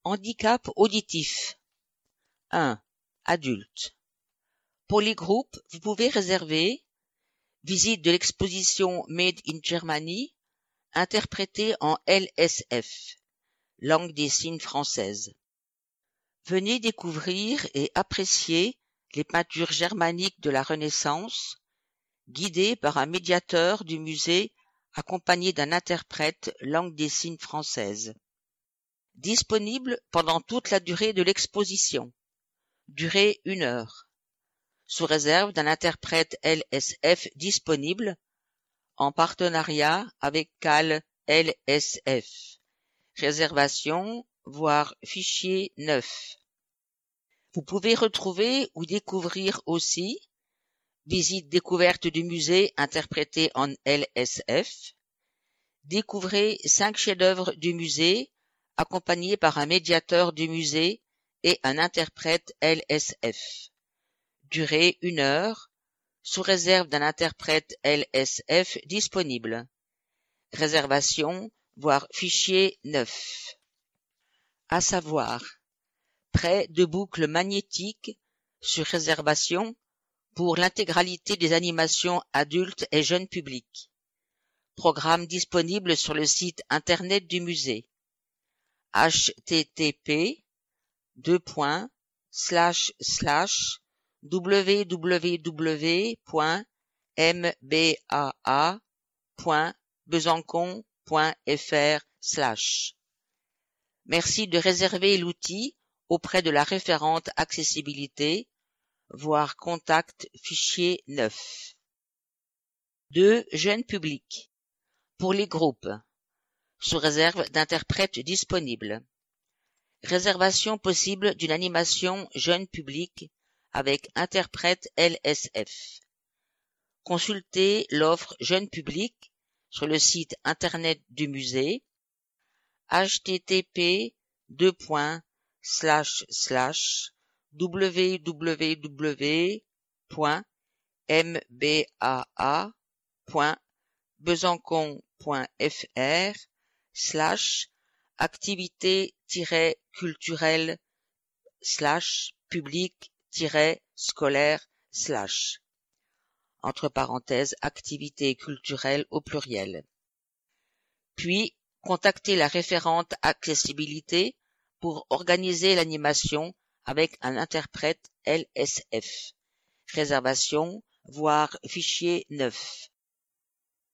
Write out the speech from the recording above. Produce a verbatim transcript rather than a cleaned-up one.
Handicap auditif. un. Adulte. Pour les groupes, vous pouvez réserver visite de l'exposition Made in Germany, interprétée en L S F, langue des signes française. Venez découvrir et apprécier les peintures germaniques de la Renaissance, guidées par un médiateur du musée accompagné d'un interprète langue des signes française. Disponible pendant toute la durée de l'exposition. Durée une heure. Sous réserve d'un interprète L S F disponible en partenariat avec C A L L S F. Réservation, voire fichier neuf. Vous pouvez retrouver ou découvrir aussi visite découverte du musée interprétée en L S F. Découvrez cinq chefs-d'œuvre du musée accompagnés par un médiateur du musée et un interprète L S F. Durée une heure, sous réserve d'un interprète L S F disponible. Réservation, voire fichier neuf. À savoir, prêt de boucles magnétiques sur réservation pour l'intégralité des animations adultes et jeunes publics. Programme disponible sur le site internet du musée. h t t p deux points slash slash w w w point m b a a point besançon point f r slash. Merci de réserver l'outil auprès de la référente accessibilité, voire contact fichier neuf. deux. Jeunes publics. Pour les groupes, sous réserve d'interprètes disponibles. Réservation possible d'une animation jeune public avec interprète L S F. Consultez l'offre jeune public sur le site internet du musée h t t p deux points slash slash w w w point m b a a point besançon point f r slash activité culturelle slash public scolaire slash entre parenthèses activité culturelle au pluriel. Puis, contactez la référente accessibilité pour organiser l'animation avec un interprète L S F. Réservation, voire fichier neuf.